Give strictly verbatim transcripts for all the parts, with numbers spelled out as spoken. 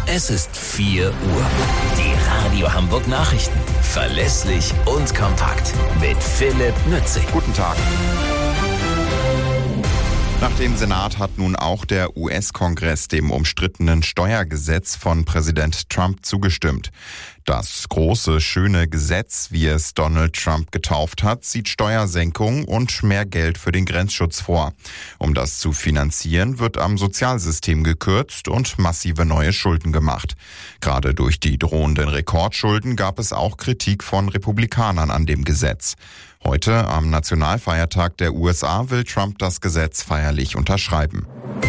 Es ist vier Uhr. Die Radio Hamburg Nachrichten. Verlässlich und kompakt. Mit Philipp Nützig. Guten Tag. Nach dem Senat hat nun auch der U S-Kongress dem umstrittenen Steuergesetz von Präsident Trump zugestimmt. Das große, schöne Gesetz, wie es Donald Trump getauft hat, sieht Steuersenkungen und mehr Geld für den Grenzschutz vor. Um das zu finanzieren, wird am Sozialsystem gekürzt und massive neue Schulden gemacht. Gerade durch die drohenden Rekordschulden gab es auch Kritik von Republikanern an dem Gesetz. Heute, am Nationalfeiertag der U S A, will Trump das Gesetz feierlich unterschreiben.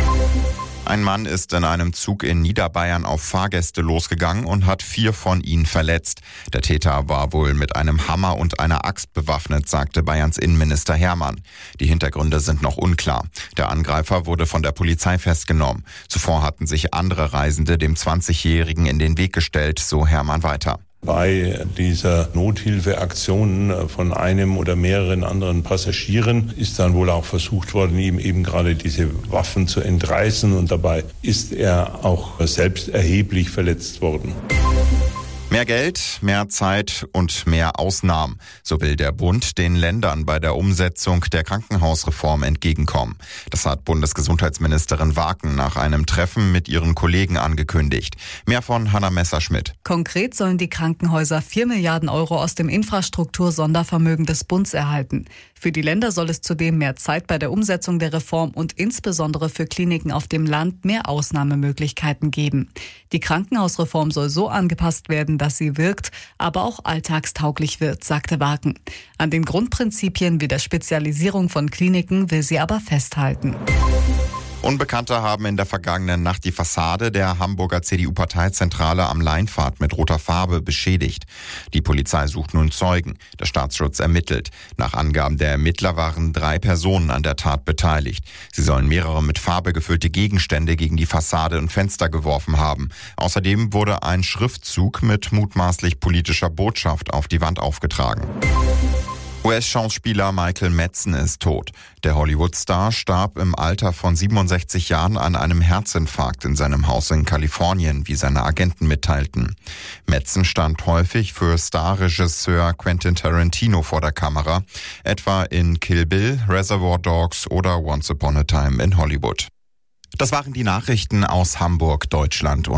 Ein Mann ist in einem Zug in Niederbayern auf Fahrgäste losgegangen und hat vier von ihnen verletzt. Der Täter war wohl mit einem Hammer und einer Axt bewaffnet, sagte Bayerns Innenminister Hermann. Die Hintergründe sind noch unklar. Der Angreifer wurde von der Polizei festgenommen. Zuvor hatten sich andere Reisende dem zwanzigjährigen in den Weg gestellt, so Hermann weiter. Bei dieser Nothilfeaktion von einem oder mehreren anderen Passagieren ist dann wohl auch versucht worden, ihm eben gerade diese Waffen zu entreißen, und dabei ist er auch selbst erheblich verletzt worden. Mehr Geld, mehr Zeit und mehr Ausnahmen. So will der Bund den Ländern bei der Umsetzung der Krankenhausreform entgegenkommen. Das hat Bundesgesundheitsministerin Waken nach einem Treffen mit ihren Kollegen angekündigt. Mehr von Hanna Messerschmidt. Konkret sollen die Krankenhäuser vier Milliarden Euro aus dem Infrastruktur-Sondervermögen des Bundes erhalten. Für die Länder soll es zudem mehr Zeit bei der Umsetzung der Reform und insbesondere für Kliniken auf dem Land mehr Ausnahmemöglichkeiten geben. Die Krankenhausreform soll so angepasst werden, dass sie wirkt, aber auch alltagstauglich wird, sagte Waken. An den Grundprinzipien wie der Spezialisierung von Kliniken will sie aber festhalten. Unbekannte haben in der vergangenen Nacht die Fassade der Hamburger C D U-Parteizentrale am Leinpfad mit roter Farbe beschädigt. Die Polizei sucht nun Zeugen. Der Staatsschutz ermittelt. Nach Angaben der Ermittler waren drei Personen an der Tat beteiligt. Sie sollen mehrere mit Farbe gefüllte Gegenstände gegen die Fassade und Fenster geworfen haben. Außerdem wurde ein Schriftzug mit mutmaßlich politischer Botschaft auf die Wand aufgetragen. U S-Schauspieler Michael Madsen ist tot. Der Hollywood-Star starb im Alter von siebenundsechzig Jahren an einem Herzinfarkt in seinem Haus in Kalifornien, wie seine Agenten mitteilten. Madsen stand häufig für Starregisseur Quentin Tarantino vor der Kamera, etwa in Kill Bill, Reservoir Dogs oder Once Upon a Time in Hollywood. Das waren die Nachrichten aus Hamburg, Deutschland und